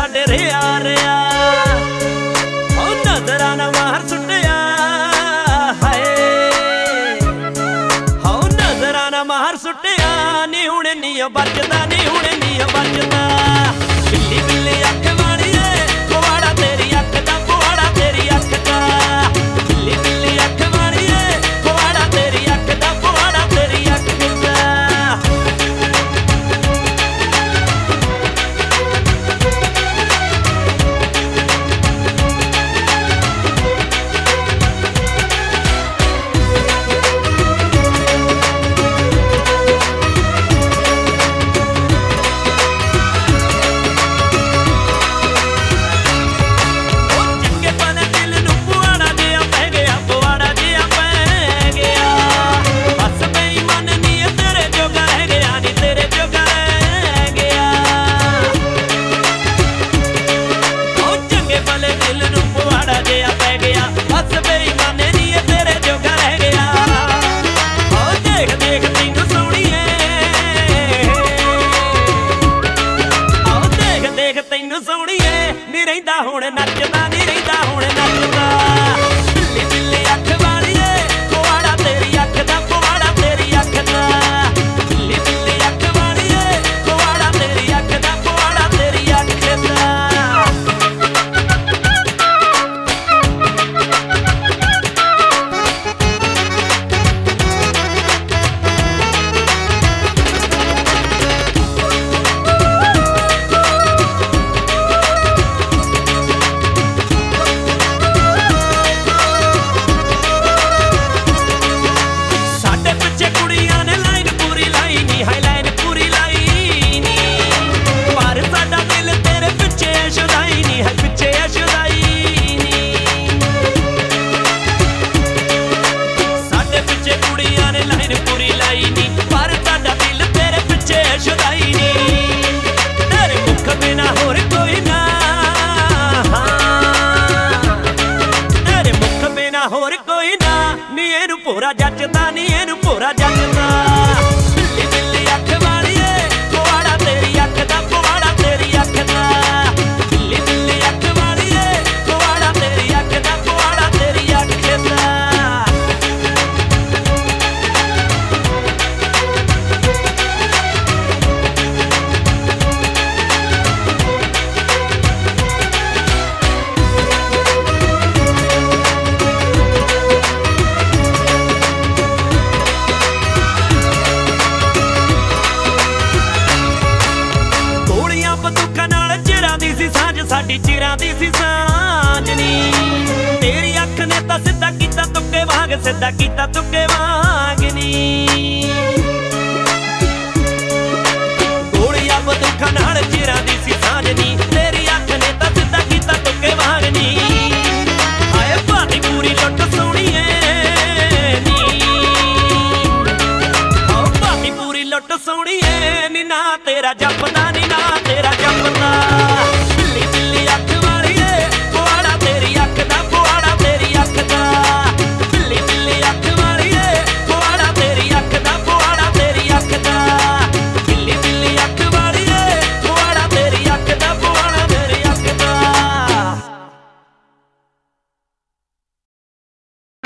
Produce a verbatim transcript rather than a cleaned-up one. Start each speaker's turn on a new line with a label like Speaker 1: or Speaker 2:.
Speaker 1: साडे रिया रिया ओ नजरां ना मार सुटिया हाय ओ नजरां ना मार सुटिया नी हुणे नी बचदा नी हुणे नी बचदा बिल्ली बिल्ली अख वालिए पवाड़ा तेरी अख दा पवाड़ा तेरी अख दा बिल्ली बिल्ली अख वालिए पवाड़ा तेरी अख दा पवाड़ा तेरी अख दा नी रहिंदा हुण नचदा नी रहिंदा हुण नचदा बिल्ली बिल्ली अख वालिए पवाड़ा तेरी अख दा पवाड़ा तेरी अख दा बिल्ली बिल्ली अख वालिए पवाड़ा तेरी अख दा पवाड़ा तेरी अख दा होर कोई ना नी एनू पूरा जचदा नी एनू पूरा जचदा बिल्ली बिल्ली अख वालिए पवाड़ा तेरी अख दा पवाड़ा तेरी अख दा बिल्ली बिल्ली अख वालिए पवाड़ा तेरी अख दा पवाड़ा तेरी अख दा साडी चिरां दी सी सांझ नी तेरी अख ने तां सिद्धा कीता तुक्के वांग सिद्धा कीता तुक्के वांग